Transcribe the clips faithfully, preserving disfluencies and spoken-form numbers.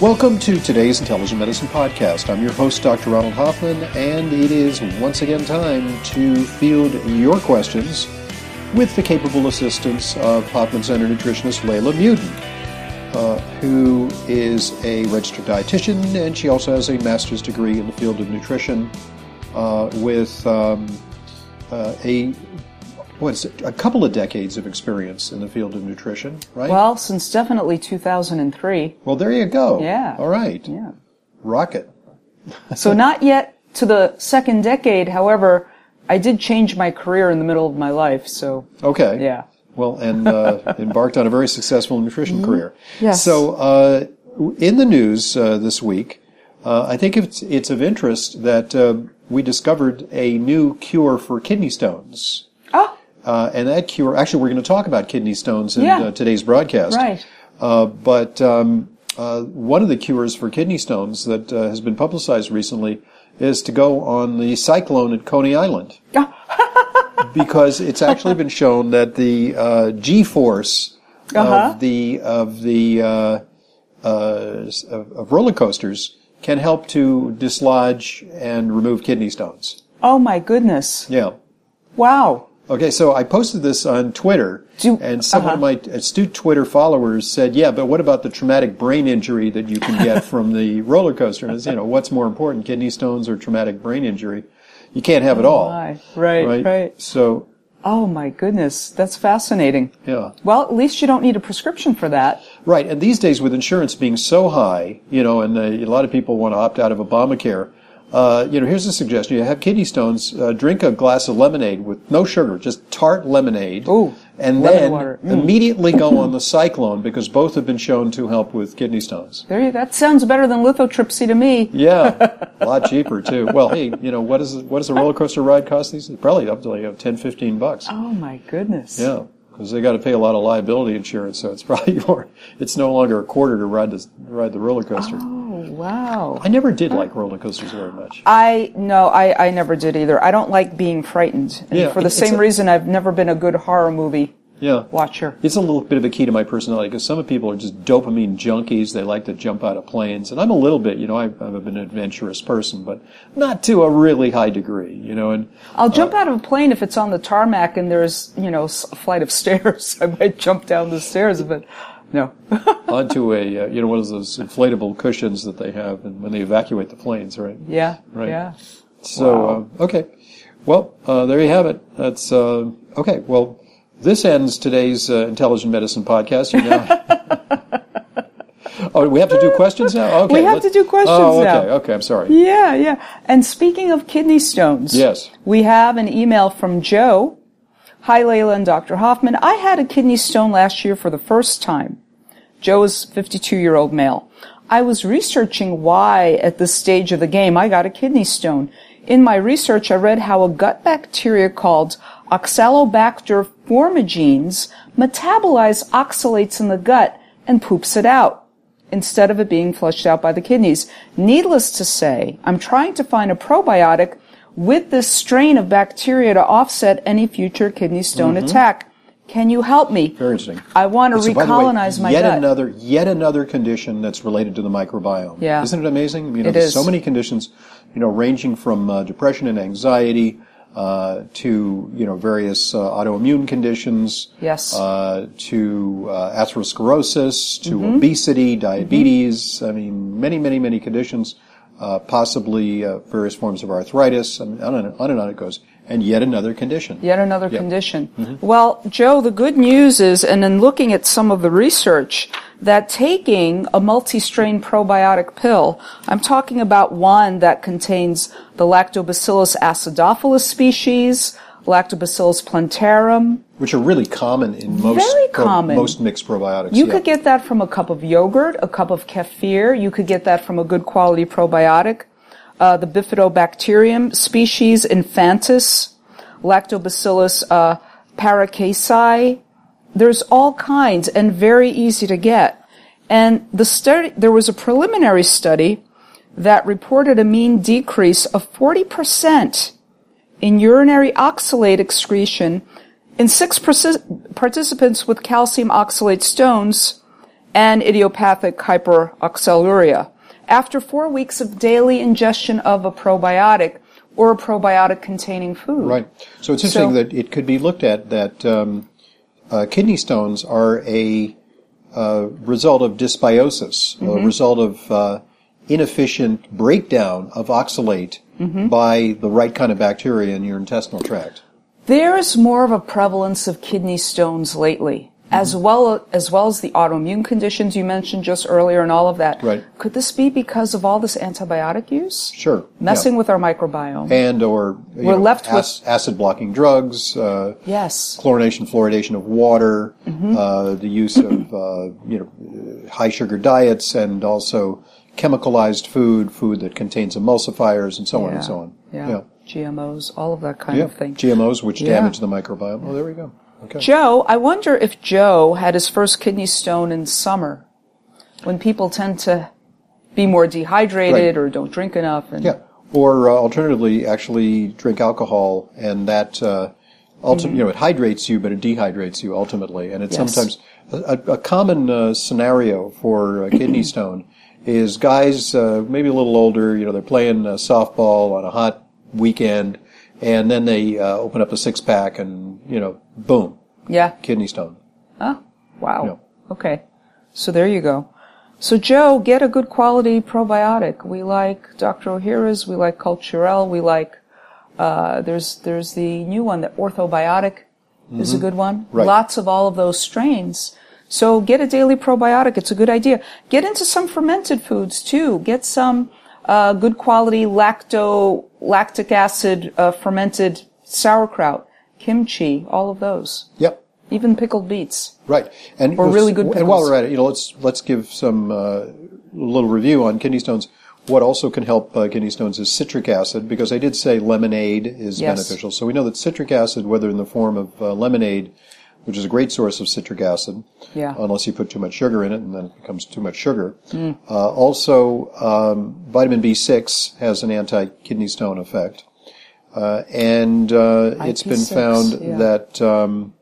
Welcome to today's Intelligent Medicine Podcast. I'm your host, Doctor Ronald Hoffman, and it is once again time to field your questions with the capable assistance of Hoffman Center nutritionist Layla Muden, uh, who is a registered dietitian, and she also has a master's degree in the field of nutrition uh, with um, uh, a what's it, a couple of decades of experience in the field of nutrition, right? Well, since definitely two thousand three. Well, there you go. Yeah. All right. Yeah. Rocket. So not yet to the second decade. However, I did change my career in the middle of my life, so. Okay. Yeah. Well, and uh, embarked on a very successful nutrition mm-hmm. career. Yes. So, uh, in the news uh, this week, uh, I think it's it's of interest that uh, we discovered a new cure for kidney stones. Oh. Uh, and that cure, actually, we're going to talk about kidney stones in yeah. uh, today's broadcast. Right. Uh, but um, uh, one of the cures for kidney stones that uh, has been publicized recently is to go on the cyclone at Coney Island. Because it's actually been shown that the uh, G-force uh-huh. of the of the uh, uh, of, of roller coasters can help to dislodge and remove kidney stones. Oh my goodness! Yeah. Wow. Okay, so I posted this on Twitter, Do, and some uh-huh. of my astute Twitter followers said, "Yeah, but what about the traumatic brain injury that you can get from the roller coaster?" And it's, you know, what's more important, kidney stones or traumatic brain injury? You can't have it all. Oh my. Right, right, right. So. Oh my goodness, that's fascinating. Yeah. Well, at least you don't need a prescription for that. Right, and these days with insurance being so high, you know, and uh, a lot of people want to opt out of Obamacare. Uh, you know, here's a suggestion. You have kidney stones, uh, drink a glass of lemonade with no sugar, just tart lemonade. Ooh, and lemon then water. Mm. immediately go on the cyclone because both have been shown to help with kidney stones. There you, that sounds better than lithotripsy to me. Yeah, a lot cheaper too. Well, hey, you know, what is what does a roller coaster ride cost these days? Probably up to like you know, ten, fifteen bucks. Oh my goodness. Yeah. Because they got to pay a lot of liability insurance, so it's probably more. It's no longer a quarter to ride the ride the roller coaster. Oh wow! I never did like roller coasters very much. I no, I, I never did either. I don't like being frightened, and yeah, for the same a, reason, I've never been a good horror movie yeah. watcher. It's a little bit of a key to my personality because some people are just dopamine junkies. They like to jump out of planes, and I'm a little bit. You know, I've, I've been an adventurous person, but not to a really high degree. You know, and I'll jump uh, out of a plane if it's on the tarmac and there's you know a flight of stairs. I might jump down the stairs, but no. onto a uh, you know one of those inflatable cushions that they have, and when they evacuate the planes, right? Yeah. Right. Yeah. So Wow. uh, okay, well uh, there you have it. That's uh, okay. Well. This ends today's uh, Intelligent Medicine Podcast. You know. Oh, we have to do questions now? Okay. We have to do questions oh, okay, now. Okay, I'm sorry. Yeah, yeah. And speaking of kidney stones. Yes. We have an email from Joe. Hi, Layla and Doctor Hoffman. I had a kidney stone last year for the first time. Joe is a fifty-two-year-old male. I was researching why, at this stage of the game, I got a kidney stone. In my research, I read how a gut bacteria called Oxalobacter formigenes metabolize oxalates in the gut and poops it out, instead of it being flushed out by the kidneys. Needless to say, I'm trying to find a probiotic with this strain of bacteria to offset any future kidney stone mm-hmm. attack. Can you help me? Very interesting. I want to so, recolonize way, my yet gut. Another, yet another condition that's related to the microbiome. Yeah. Isn't it amazing? You know, it there's is. so many conditions, you know, ranging from uh, depression and anxiety uh, to, you know, various uh, autoimmune conditions. Yes. Uh, to uh, atherosclerosis, to mm-hmm. obesity, diabetes. Mm-hmm. I mean, many, many, many conditions. Uh, possibly uh, various forms of arthritis. I mean, on and on and on it goes. And yet another condition. Yet another yep. condition. Mm-hmm. Well, Joe, the good news is, and in looking at some of the research, that taking a multi-strain probiotic pill, I'm talking about one that contains the Lactobacillus acidophilus species, Lactobacillus plantarum. Which are really common in most Very pro- common. most mixed probiotics. You yeah. could get that from a cup of yogurt, a cup of kefir. You could get that from a good quality probiotic. Uh, the Bifidobacterium species infantis, Lactobacillus uh, paracasi. There's all kinds and very easy to get. And the study, there was a preliminary study that reported a mean decrease of forty percent in urinary oxalate excretion in six participants with calcium oxalate stones and idiopathic hyperoxaluria after four weeks of daily ingestion of a probiotic or a probiotic-containing food. Right. So it's interesting so, that it could be looked at that um, uh, kidney stones are a uh, result of dysbiosis, mm-hmm. a result of uh, inefficient breakdown of oxalate mm-hmm. by the right kind of bacteria in your intestinal tract. There's more of a prevalence of kidney stones lately. As well, as well as the autoimmune conditions you mentioned just earlier and all of that. Right. Could this be because of all this antibiotic use? Sure. Messing yeah. with our microbiome. And or you We're know, left ac- with acid-blocking drugs. Uh, yes. Chlorination, fluoridation of water. Mm-hmm. Uh, the use of uh, you know high-sugar diets, and also chemicalized food, food that contains emulsifiers, and so yeah. on and so on. Yeah. yeah. G M Os, all of that kind yeah. of thing. G M Os, which yeah. damage the microbiome. Oh, there we go. Okay. Joe, I wonder if Joe had his first kidney stone in summer, when people tend to be more dehydrated right. or don't drink enough. And yeah. Or uh, alternatively, actually drink alcohol, and that uh, ulti- mm-hmm. you know it hydrates you, but it dehydrates you ultimately. And it's yes. sometimes a, a common uh, scenario for a kidney stone is guys uh, maybe a little older. You know, they're playing uh, softball on a hot weekend. And then they uh, open up a six-pack and, you know, boom. Yeah. Kidney stone. Oh, wow. Yeah. Okay. So there you go. So, Joe, get a good quality probiotic. We like Doctor Ohhira's. We like Culturelle. We like, uh, there's there's the new one, the Orthobiotic mm-hmm. is a good one. Right. Lots of all of those strains. So get a daily probiotic. It's a good idea. Get into some fermented foods, too. Get some uh good quality lacto lactic acid uh, fermented sauerkraut, kimchi, all of those. Yep. Even pickled beets. Right. And or really good pickles. And while we're at it, you know, let's let's give some uh, little review on kidney stones. What also can help uh, kidney stones is citric acid, because I did say lemonade is yes. beneficial. So we know that citric acid, whether in the form of uh, lemonade, which is a great source of citric acid, yeah. unless you put too much sugar in it, and then it becomes too much sugar. Mm. Uh, also, um, vitamin B six has an anti-kidney stone effect. Uh, and uh, it's been found yeah. that um,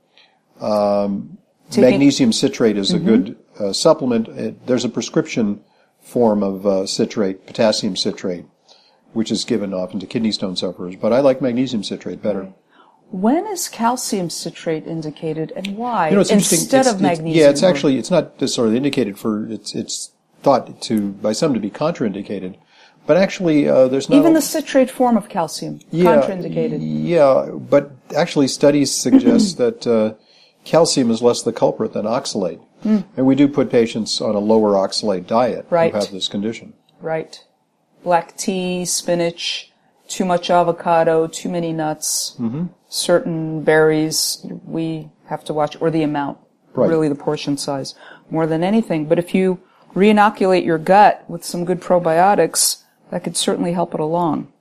um, magnesium citrate is mm-hmm. a good uh, supplement. It, there's a prescription form of uh, citrate, potassium citrate, which is given often to kidney stone sufferers. But I like magnesium citrate better. Right. When is calcium citrate indicated, and why you know, it's instead it's, of it's, magnesium? Yeah, it's actually it's not sort of indicated for it's it's thought to by some to be contraindicated, but actually uh, there's not even the citrate form of calcium yeah, contraindicated. Yeah, but actually studies suggest that uh, calcium is less the culprit than oxalate, mm. and we do put patients on a lower oxalate diet right. who have this condition. Right, black tea, spinach, too much avocado, too many nuts. Mm-hmm. Certain berries we have to watch, or the amount, right. really the portion size, more than anything. But if you re-inoculate your gut with some good probiotics, that could certainly help it along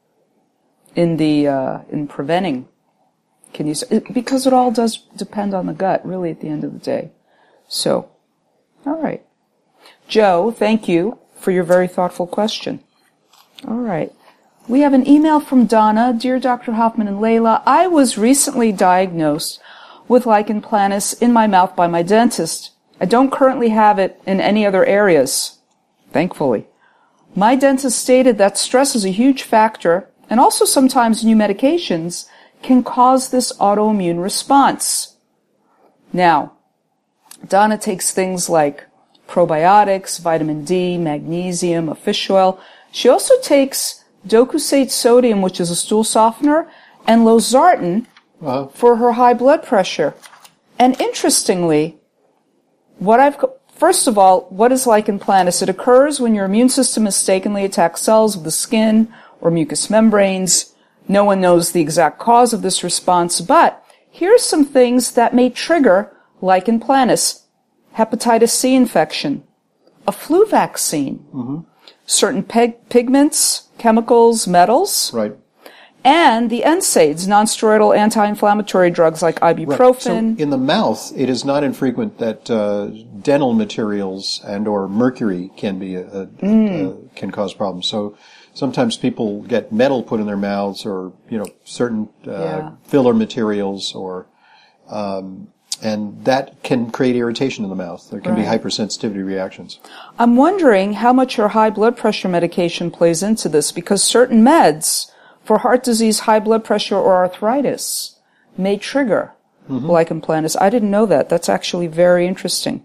in the uh, in preventing kidney stones, because it all does depend on the gut, really, at the end of the day. So, all right. Joe, thank you for your very thoughtful question. All right. We have an email from Donna. Dear Doctor Hoffman and Layla, I was recently diagnosed with lichen planus in my mouth by my dentist. I don't currently have it in any other areas, thankfully. My dentist stated that stress is a huge factor, and also sometimes new medications can cause this autoimmune response. Now, Donna takes things like probiotics, vitamin D, magnesium, a fish oil. She also takes docusate sodium, which is a stool softener, and losartan uh-huh. for her high blood pressure. And interestingly, what I've first of all, what is lichen planus? It occurs when your immune system mistakenly attacks cells of the skin or mucous membranes. No one knows the exact cause of this response, but here's some things that may trigger lichen planus: hepatitis C infection, a flu vaccine, mm-hmm. certain peg- pigments, chemicals, metals, right, and the N SAIDs, nonsteroidal anti-inflammatory drugs like ibuprofen. Right. So in the mouth, it is not infrequent that uh, dental materials and or mercury can be a, a, mm. a, can cause problems. So sometimes people get metal put in their mouths, or you know certain uh, yeah. filler materials, or um, and that can create irritation in the mouth. There can Right. be hypersensitivity reactions. I'm wondering how much your high blood pressure medication plays into this, because certain meds for heart disease, high blood pressure, or arthritis may trigger mm-hmm. lichen planus. I didn't know that. That's actually very interesting.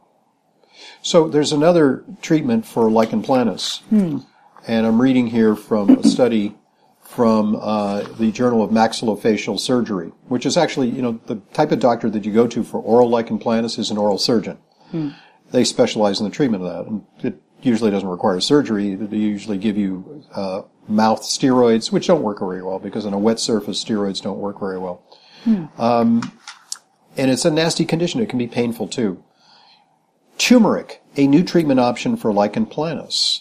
So there's another treatment for lichen planus, Hmm. and I'm reading here from a study from uh, the Journal of Maxillofacial Surgery, which is actually, you know, the type of doctor that you go to for oral lichen planus is an oral surgeon. Hmm. They specialize in the treatment of that, and it usually doesn't require surgery. They usually give you uh, mouth steroids, which don't work very well because on a wet surface, steroids don't work very well. Hmm. Um, and it's a nasty condition. It can be painful too. Turmeric, a new treatment option for lichen planus.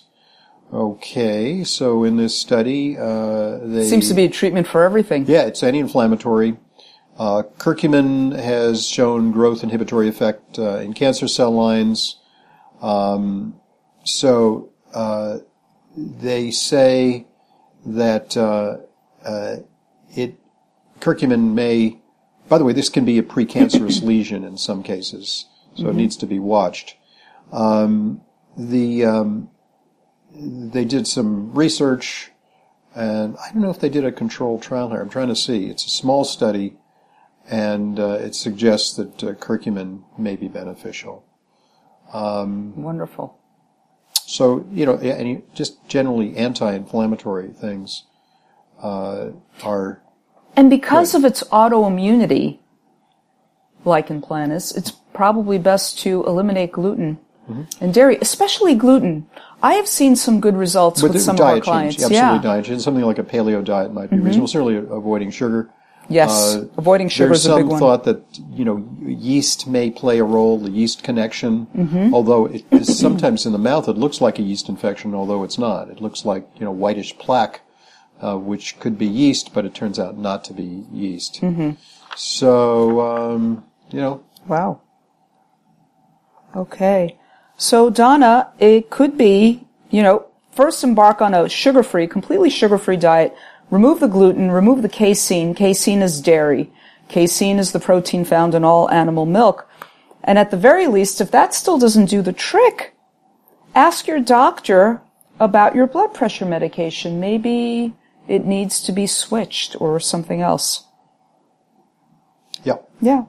Okay, so in this study, uh, they... Seems to be a treatment for everything. Yeah, it's anti-inflammatory. Uh, curcumin has shown growth inhibitory effect uh, in cancer cell lines. Um, so uh, they say that uh, uh, it curcumin may... By the way, this can be a precancerous lesion in some cases, so mm-hmm. it needs to be watched. Um, the um, they did some research, and I don't know if they did a controlled trial here. I'm trying to see. It's a small study, and uh, it suggests that uh, curcumin may be beneficial. Um, Wonderful. So, you know, and just generally anti-inflammatory things uh, are... And because good. of its autoimmunity, lichen planus, it's probably best to eliminate gluten mm-hmm. and dairy, especially gluten. I have seen some good results with, with some of our clients. Change, absolutely, yeah. diet change. Something like a paleo diet might be mm-hmm. reasonable. Certainly avoiding sugar. Yes, uh, avoiding sugar is a big one. There's some thought that, you know, yeast may play a role, the yeast connection, mm-hmm. although it is sometimes in the mouth it looks like a yeast infection, although it's not. It looks like, you know, whitish plaque, uh, which could be yeast, but it turns out not to be yeast. Mm-hmm. So, um, you know. Wow. Okay. So, Donna, it could be, you know, first embark on a sugar-free, completely sugar-free diet. Remove the gluten, remove the casein. Casein is dairy. Casein is the protein found in all animal milk. And at the very least, if that still doesn't do the trick, ask your doctor about your blood pressure medication. Maybe it needs to be switched or something else. Yeah. Yeah.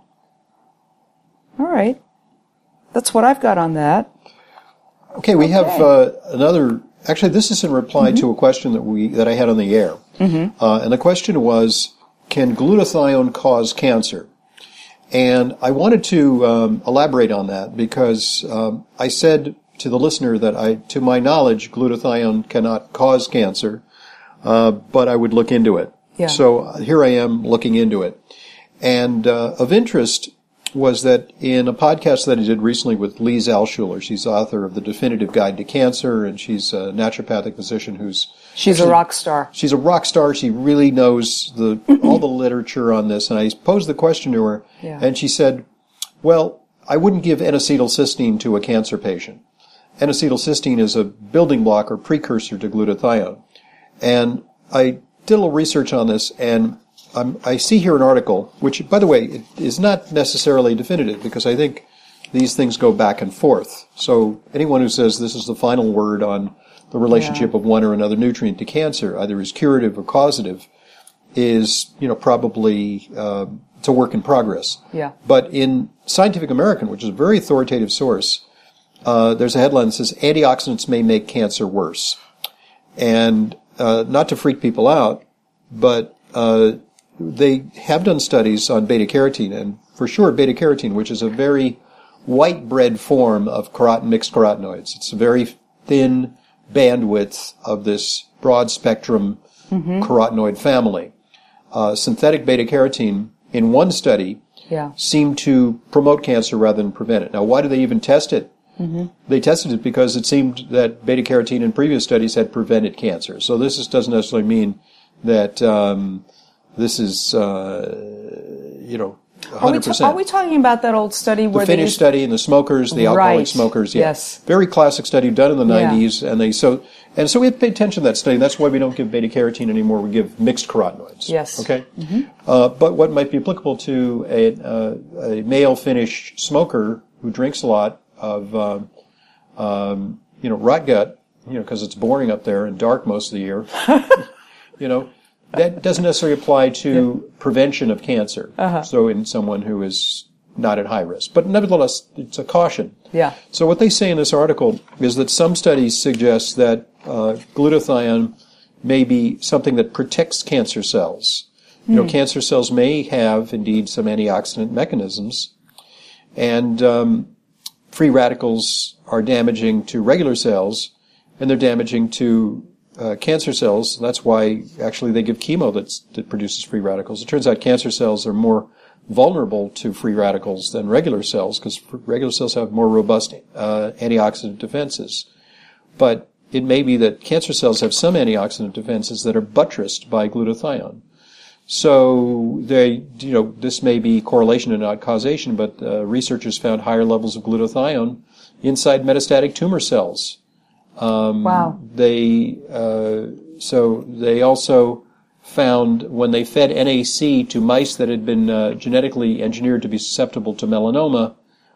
All right. That's what I've got on that. Okay, we okay. have uh, another... Actually, this is in reply mm-hmm. to a question that we that I had on the air. Mm-hmm. Uh, and the question was, can glutathione cause cancer? And I wanted to um, elaborate on that because um, I said to the listener that, I, to my knowledge, glutathione cannot cause cancer, uh, but I would look into it. Yeah. So here I am looking into it. And uh, of interest was that in a podcast that I did recently with Lise Alschuler, she's author of The Definitive Guide to Cancer, and she's a naturopathic physician who's... She's actually, a rock star. She's a rock star. She really knows the all the literature on this. And I posed the question to her, yeah. and she said, well, I wouldn't give N-acetylcysteine to a cancer patient. N-acetylcysteine is a building block or precursor to glutathione. And I did a little research on this, and I'm, I see here an article, which, by the way, it is not necessarily definitive, because I think these things go back and forth. So anyone who says this is the final word on the relationship yeah. of one or another nutrient to cancer, either as curative or causative, is, you know, probably uh, it's a work in progress. Yeah. But in Scientific American, which is a very authoritative source, uh, there's a headline that says, antioxidants may make cancer worse. And uh, not to freak people out, but... Uh, They have done studies on beta-carotene, and for sure beta-carotene, which is a very white bread form of carot- mixed carotenoids. It's a very thin bandwidth of this broad-spectrum mm-hmm. carotenoid family. Uh, synthetic beta-carotene, in one study, yeah. seemed to promote cancer rather than prevent it. Now, why do they even test it? Mm-hmm. They tested it because it seemed that beta-carotene in previous studies had prevented cancer. So this is, doesn't necessarily mean that... Um, This is, uh, you know, one Are we, hundred ta- percent. are we talking about that old study where The they Finnish used... study and the smokers, the alcoholic Right. smokers, yeah. Yes. Very classic study done in the Yeah. nineties, and they so and so we have to pay attention to that study. That's why we don't give beta carotene anymore. We give mixed carotenoids. Yes. Okay. Mm-hmm. Uh, but what might be applicable to a, uh, a male Finnish smoker who drinks a lot of, um, um, you know, rot gut, you know, because it's boring up there and dark most of the year, you know. That doesn't necessarily apply to yeah. prevention of cancer. Uh-huh. So in someone who is not at high risk. But nevertheless, it's a caution. Yeah. So what they say in this article is that some studies suggest that uh, glutathione may be something that protects cancer cells. You know, mm. cancer cells may have, indeed, some antioxidant mechanisms. And um, free radicals are damaging to regular cells, and they're damaging to Uh, cancer cells. That's why actually they give chemo that's, that produces free radicals. It turns out cancer cells are more vulnerable to free radicals than regular cells because regular cells have more robust uh, antioxidant defenses. But it may be that cancer cells have some antioxidant defenses that are buttressed by glutathione. So they, you know, this may be correlation and not causation, but uh, researchers found higher levels of glutathione inside metastatic tumor cells. Um, wow. They, uh, so they also found when they fed N A C to mice that had been uh, genetically engineered to be susceptible to melanoma,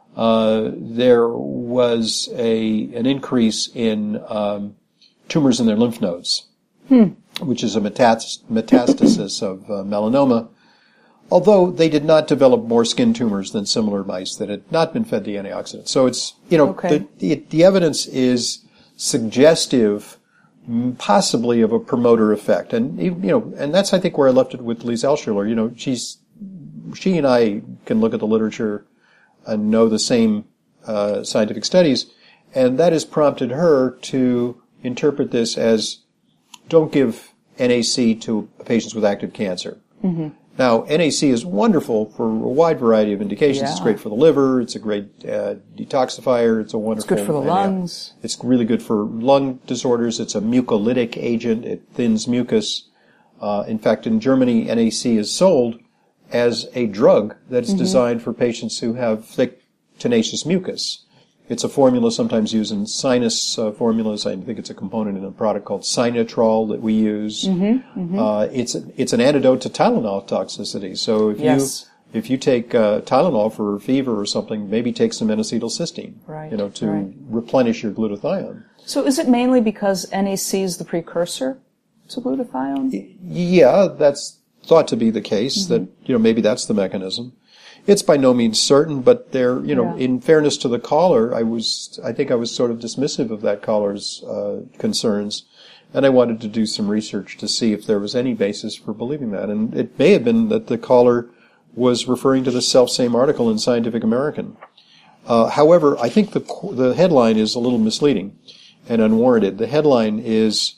uh, there was a, an increase in, um, tumors in their lymph nodes, hmm. which is a metas- metastasis of uh, melanoma. Although they did not develop more skin tumors than similar mice that had not been fed the antioxidants. So it's, you know, okay. the, the, the evidence is suggestive, possibly, of a promoter effect. And, you know, and that's, I think, where I left it with Lise Altschuler. You know, she's, she and I can look at the literature and know the same, uh, scientific studies, and that has prompted her to interpret this as, don't give N A C to patients with active cancer. Mm-hmm. Now, N A C is wonderful for a wide variety of indications. Yeah. It's great for the liver. It's a great uh, detoxifier. It's a wonderful... It's good for the lungs. Uh, it's really good for lung disorders. It's a mucolytic agent. It thins mucus. Uh, in fact, in Germany, N A C is sold as a drug that is mm-hmm. designed for patients who have thick, tenacious mucus. It's a formula sometimes used in sinus uh, formulas. I think it's a component in a product called Sinotrol that we use. Mm-hmm, mm-hmm. Uh, it's it's an antidote to Tylenol toxicity. So if yes. you if you take uh, Tylenol for fever or something, maybe take some N-acetylcysteine, right, you know, to right. replenish your glutathione. So is it mainly because N A C is the precursor to glutathione? Y- yeah, that's thought to be the case. Mm-hmm. That you know maybe that's the mechanism. It's by no means certain, but there, you know, yeah. in fairness to the caller, I was, I think I was sort of dismissive of that caller's uh, concerns, and I wanted to do some research to see if there was any basis for believing that. And it may have been that the caller was referring to the self-same article in Scientific American. Uh, however, I think the the headline is a little misleading and unwarranted. The headline is,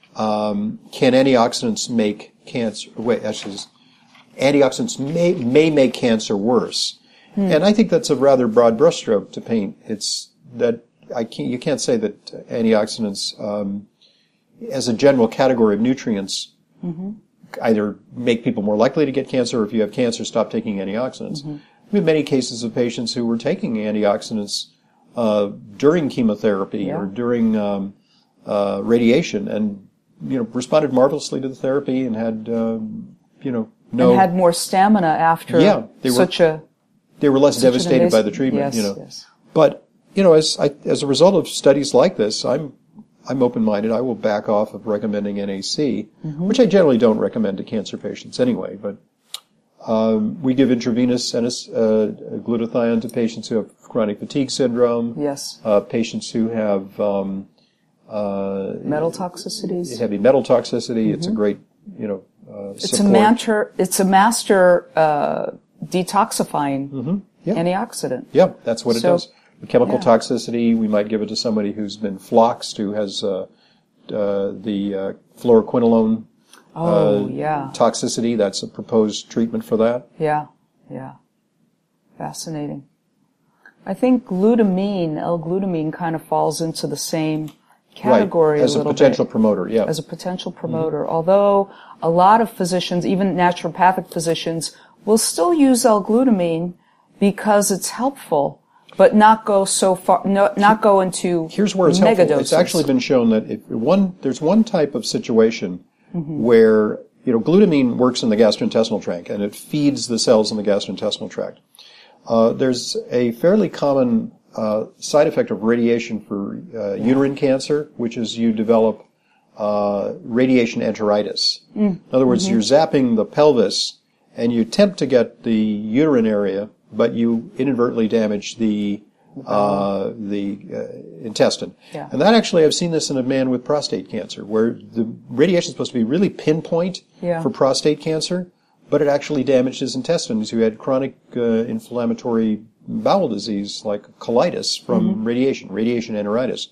um, "Can antioxidants make cancer?" Wait, actually. Antioxidants may may make cancer worse, hmm. and I think that's a rather broad brushstroke to paint. It's that I can't you can't say that antioxidants, um, as a general category of nutrients, mm-hmm. either make people more likely to get cancer, or if you have cancer, stop taking antioxidants. Mm-hmm. We have many cases of patients who were taking antioxidants uh, during chemotherapy yeah. or during um, uh, radiation, and you know responded marvelously to the therapy and had um, you know. No, and had more stamina after yeah, they were, such a they were less devastated by the yes, treatment, you know. Yes. But you know, as I, as a result of studies like this, I'm I'm open-minded. I will back off of recommending N A C, mm-hmm. which I generally don't recommend to cancer patients anyway. But um, we give intravenous uh, glutathione to patients who have chronic fatigue syndrome. Yes. Uh, patients who have um, uh, metal toxicities. Heavy metal toxicity. Mm-hmm. It's a great, you know. Uh, it's a master. It's a master uh, detoxifying mm-hmm. yeah. antioxidant. Yeah, that's what it so, does. The chemical yeah. toxicity, we might give it to somebody who's been floxed, who has uh, uh, the uh, fluoroquinolone oh, uh, yeah. toxicity. That's a proposed treatment for that. Yeah, yeah. Fascinating. I think glutamine, L-glutamine, kind of falls into the same category right. as a a, little potential bit. promoter, yeah. As a potential promoter. Mm-hmm. Although a lot of physicians, even naturopathic physicians, will still use L-glutamine because it's helpful, but not go so far, no, not go into Here's where it's mega helpful. doses. It's actually been shown that if one, there's one type of situation mm-hmm. where, you know, glutamine works in the gastrointestinal tract and it feeds the cells in the gastrointestinal tract. Uh, there's a fairly common uh, side effect of radiation for uh, yeah. uterine cancer, which is you develop uh, radiation enteritis. Mm. In other words, mm-hmm. you're zapping the pelvis and you attempt to get the uterine area, but you inadvertently damage the uh, the uh, intestine. Yeah. And that actually, I've seen this in a man with prostate cancer, where the radiation is supposed to be really pinpoint yeah. for prostate cancer, but it actually damaged his intestines, who had chronic uh, inflammatory bowel disease like colitis from mm-hmm. radiation, radiation enteritis.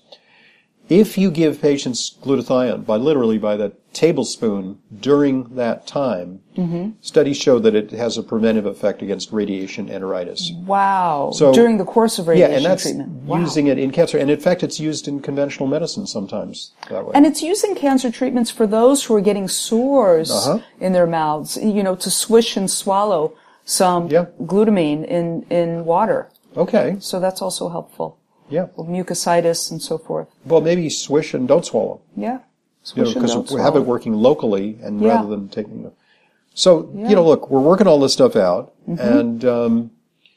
If you give patients glutathione, by literally by the tablespoon during that time, mm-hmm. studies show that it has a preventive effect against radiation enteritis. Wow. So, during the course of radiation yeah, and that's treatment. Wow. using it in cancer. And in fact, it's used in conventional medicine sometimes that way. And it's used in cancer treatments for those who are getting sores uh-huh. in their mouths, you know, to swish and swallow some yeah. glutamine in, in water. Okay. So that's also helpful. Yeah. Mucositis and so forth. Well, maybe swish and don't swallow. Yeah. Swish you know, because we have it working locally and yeah. rather than taking it. So, yeah. you know, look, we're working all this stuff out, mm-hmm. and um,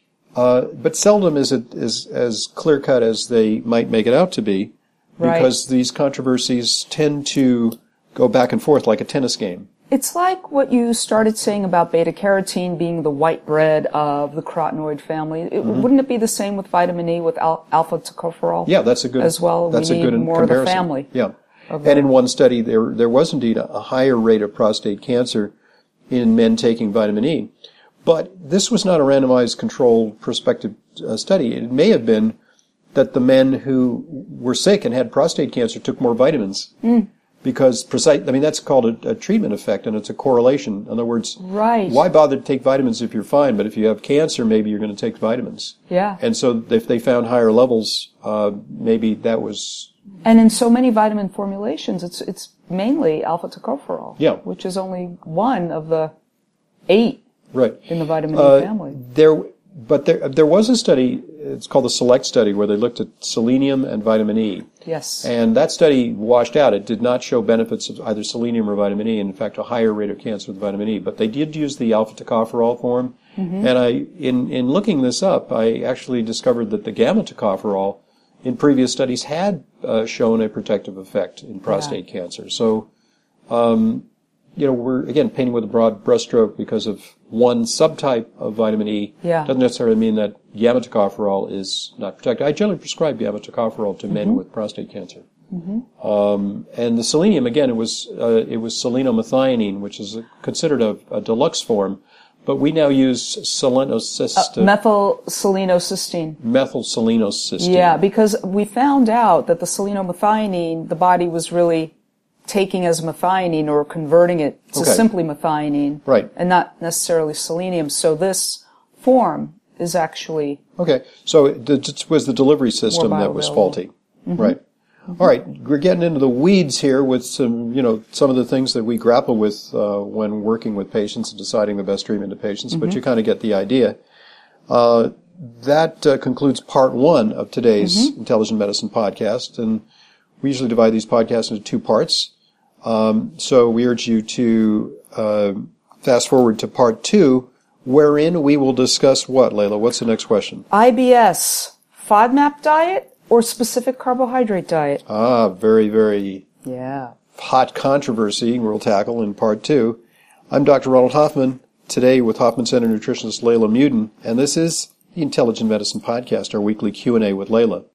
uh, but seldom is it is as clear cut as they might make it out to be, because right. these controversies tend to go back and forth like a tennis game. It's like what you started saying about beta-carotene being the white bread of the carotenoid family. It, mm-hmm. Wouldn't it be the same with vitamin E, with al- alpha tocopherol? Yeah, that's a good as well. That's we a good need more comparison. of the family. Yeah, and in one study, there there was indeed a, a higher rate of prostate cancer in men taking vitamin E, but this was not a randomized, controlled, prospective uh, study. It may have been that the men who were sick and had prostate cancer took more vitamins. Mm. Because precise, I mean, that's called a, a treatment effect, and it's a correlation. In other words, right. why bother to take vitamins if you're fine? But if you have cancer, maybe you're going to take vitamins. Yeah. And so if they found higher levels, uh, maybe that was... And in so many vitamin formulations, it's it's mainly alpha tocopherol. Yeah. Which is only one of the eight right. in the vitamin uh, E family. There, but there there was a study, it's called the SELECT study, where they looked at selenium and vitamin E. Yes. And that study washed out. It did not show benefits of either selenium or vitamin E, and in fact, a higher rate of cancer with vitamin E. But they did use the alpha tocopherol form. Mm-hmm. And I, in, in looking this up, I actually discovered that the gamma tocopherol in previous studies had uh, shown a protective effect in prostate yeah. cancer. So, um, you know, we're, again, painting with a broad brushstroke because of one subtype of vitamin E. Yeah. Doesn't necessarily mean that gamma tocopherol is not protected. I generally prescribe gamma tocopherol to mm-hmm. men with prostate cancer. Mm-hmm. Um, and the selenium, again, it was uh, it was selenomethionine, which is a, considered a, a deluxe form, but we now use selenocysteine. Uh, methyl selenocysteine. Methyl selenocysteine. Yeah, because we found out that the selenomethionine, the body was really taking as methionine or converting it to okay. simply methionine. Right. And not necessarily selenium. So this form is actually... Okay. So it was the delivery system that was faulty. Mm-hmm. Right. Mm-hmm. All right. We're getting into the weeds here with some, you know, some of the things that we grapple with uh, when working with patients and deciding the best treatment to patients, mm-hmm. but you kind of get the idea. Uh, that uh, concludes part one of today's mm-hmm. Intelligent Medicine podcast, and we usually divide these podcasts into two parts. Um, so we urge you to uh, fast forward to part two, wherein we will discuss what, Layla? What's the next question? I B S, FODMAP diet or specific carbohydrate diet? Ah, very, very yeah. hot controversy we'll tackle in part two. I'm Doctor Ronald Hoffman, today with Hoffman Center nutritionist Layla Muden, and this is the Intelligent Medicine Podcast, our weekly Q and A with Layla.